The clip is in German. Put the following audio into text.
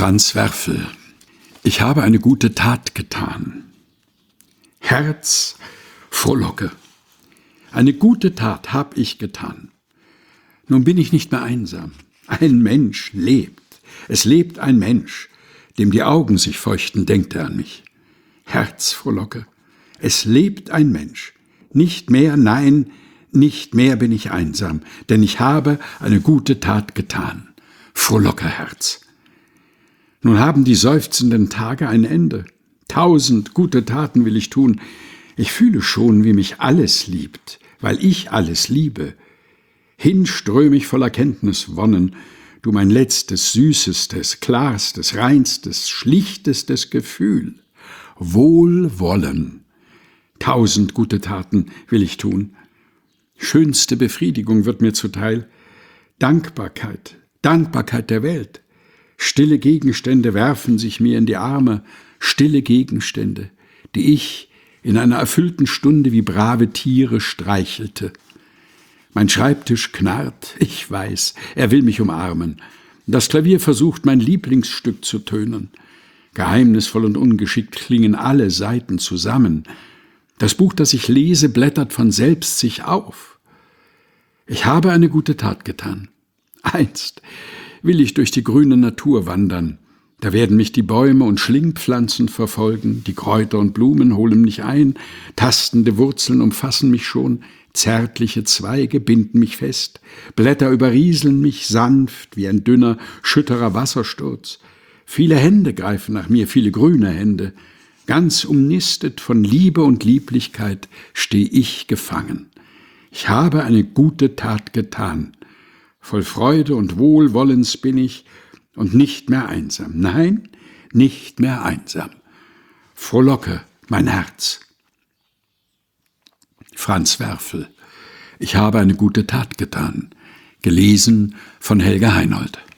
Franz Werfel. Ich habe eine gute Tat getan. Herz, Frohlocke. Eine gute Tat hab ich getan. Nun bin ich nicht mehr einsam. Ein Mensch lebt. Es lebt ein Mensch. Dem die Augen sich feuchten, denkt er an mich. Herz, Frohlocke. Es lebt ein Mensch. Nicht mehr, nein, nicht mehr bin ich einsam, denn ich habe eine gute Tat getan. Frohlocke, Herz. Nun haben die seufzenden Tage ein Ende. 1000 gute Taten will ich tun. Ich fühle schon, wie mich alles liebt, weil ich alles liebe. Hinström ich voller Kenntniswonnen, du mein letztes, süßestes, klarstes, reinstes, schlichtestes Gefühl. Wohlwollen. 1000 gute Taten will ich tun. Schönste Befriedigung wird mir zuteil. Dankbarkeit, Dankbarkeit der Welt. Stille Gegenstände werfen sich mir in die Arme, stille Gegenstände, die ich in einer erfüllten Stunde wie brave Tiere streichelte. Mein Schreibtisch knarrt, ich weiß, er will mich umarmen. Das Klavier versucht, mein Lieblingsstück zu tönen. Geheimnisvoll und ungeschickt klingen alle Saiten zusammen. Das Buch, das ich lese, blättert von selbst sich auf. Ich habe eine gute Tat getan. Einst will ich durch die grüne Natur wandern. Da werden mich die Bäume und Schlingpflanzen verfolgen, die Kräuter und Blumen holen mich ein, tastende Wurzeln umfassen mich schon, zärtliche Zweige binden mich fest, Blätter überrieseln mich sanft wie ein dünner, schütterer Wassersturz. Viele Hände greifen nach mir, viele grüne Hände. Ganz umnistet von Liebe und Lieblichkeit steh ich gefangen. Ich habe eine gute Tat getan. Voll Freude und Wohlwollens bin ich und nicht mehr einsam. Nein, nicht mehr einsam. Frohlocke, mein Herz. Franz Werfel. Ich habe eine gute Tat getan. Gelesen von Helga Heinold.